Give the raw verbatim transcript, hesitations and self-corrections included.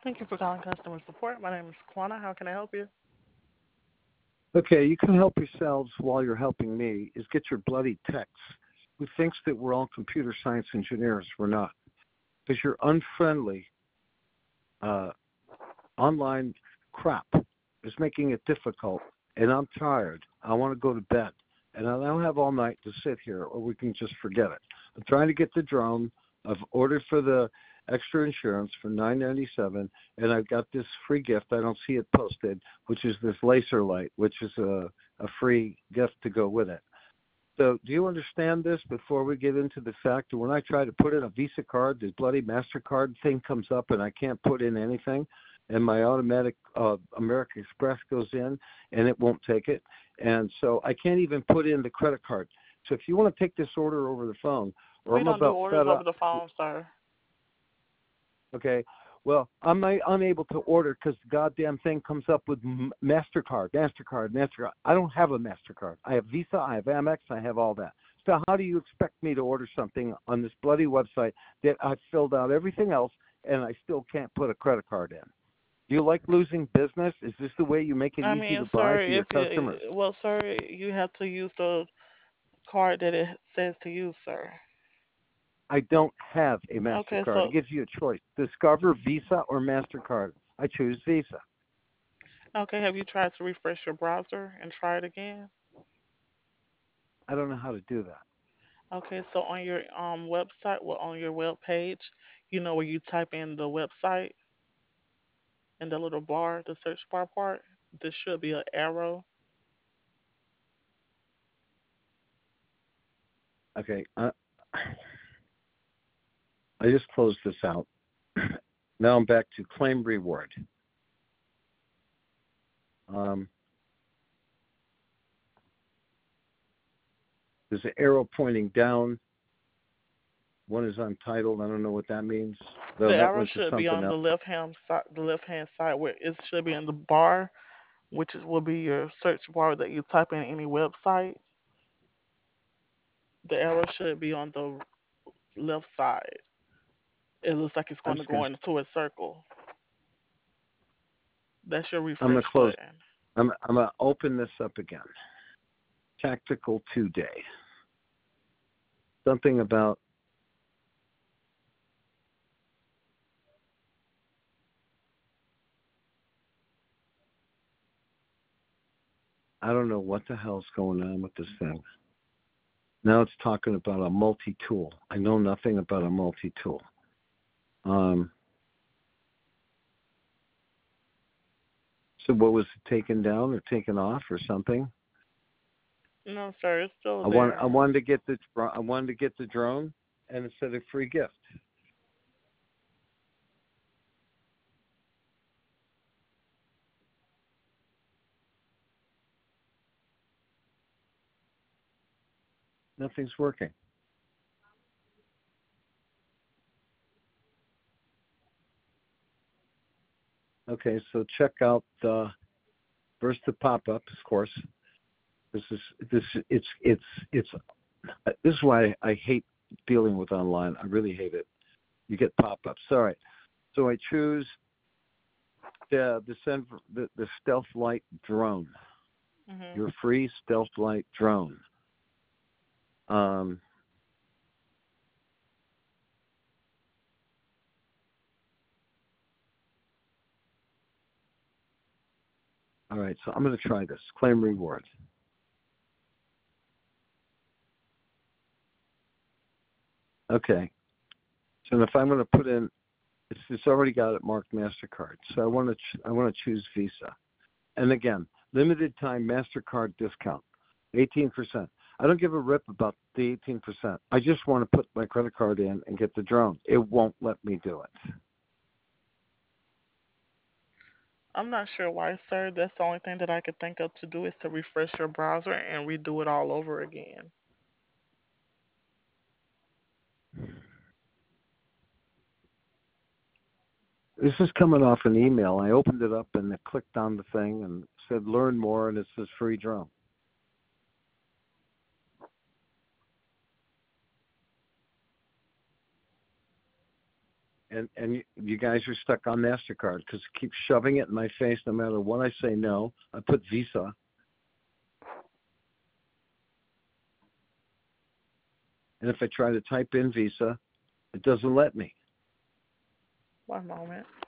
Thank you for calling customer support. My name is Kwana. How can I help you? Okay, you can help yourselves while you're helping me is get your bloody techs who thinks that we're all computer science engineers. We're not. Because your unfriendly uh, online crap is making it difficult, and I'm tired. I want to go to bed, and I don't have all night to sit here, or we can just forget it. I'm trying to get the drone. I've ordered for the extra insurance for nine ninety-seven, and I've got this free gift. I don't see it posted, which is this laser light, which is a, a free gift to go with it. So do you understand this before we get into the fact that when I try to put in a Visa card, this bloody MasterCard thing comes up and I can't put in anything, and my automatic uh, American Express goes in and it won't take it. And so I can't even put in the credit card. So if you want to take this order over the phone, or We I'm don't do about orders fed over up. the phone, sir. Okay. Well, I'm not unable to order because the goddamn thing comes up with M- MasterCard, MasterCard, MasterCard. I don't have a MasterCard. I have Visa, I have Amex, I have all that. So how do you expect me to order something on this bloody website that I've filled out everything else and I still can't put a credit card in? Do you like losing business? Is this the way you make it I easy mean, to buy sir, for your if customers? you, well, sir, you have to use the card that it says to use, sir. I don't have a Okay, MasterCard. so, It gives you a choice. Discover Visa or MasterCard. I choose Visa. okay, have you tried to refresh your browser and try it again? I don't know how to do that. Okay, so on your um website, well, on your web page, you know where you type in the website in the little bar, the search bar part, there should be an arrow. Okay. Uh, I just closed this out. Now I'm back to claim reward. Um, there's an arrow pointing down. One is untitled. I don't know what that means. The Though that arrow went to should be something on the else. left hand side, the left hand side where it should be in the bar, which is, will be your search bar that you type in any website. The arrow should be on the left side. It looks like it's I'm going to just go gonna. into a circle. That's your I'm refresh gonna close. button. I'm. I'm gonna open this up again. Tactical today. Something about. I don't know what the hell's going on with this thing. Now it's talking about a multi-tool. I know nothing about a multi-tool. Um, so what was it taken down or taken off or something? No, sir, it's still I want I there. wanted to get the I wanted to get the drone, and it said a free gift. Nothing's working. Okay, so check out the first the pop-ups, of course. This is this it's it's it's this is why I hate dealing with online. I really hate it. You get pop-ups. All right. So I choose the the the, the Stealth Light drone. Mhm. Your free Stealth Light drone. Um, all right, so I'm going to try this. Claim reward. Okay. So if I'm going to put in, it's, it's already got it marked MasterCard. So I want to ch- I want to choose Visa. And again, limited time MasterCard discount, eighteen percent. I don't give a rip about the eighteen percent. I just want to put my credit card in and get the drone. It won't let me do it. I'm not sure why, sir. That's the only thing that I could think of to do is to refresh your browser and redo it all over again. This is coming off an email. I opened it up and I clicked on the thing and said learn more, and it says free drone. and and you, you guys are stuck on Mastercard because it keeps shoving it in my face. No matter what I say, no. I put Visa, and if I try to type in Visa, it doesn't let me. One moment.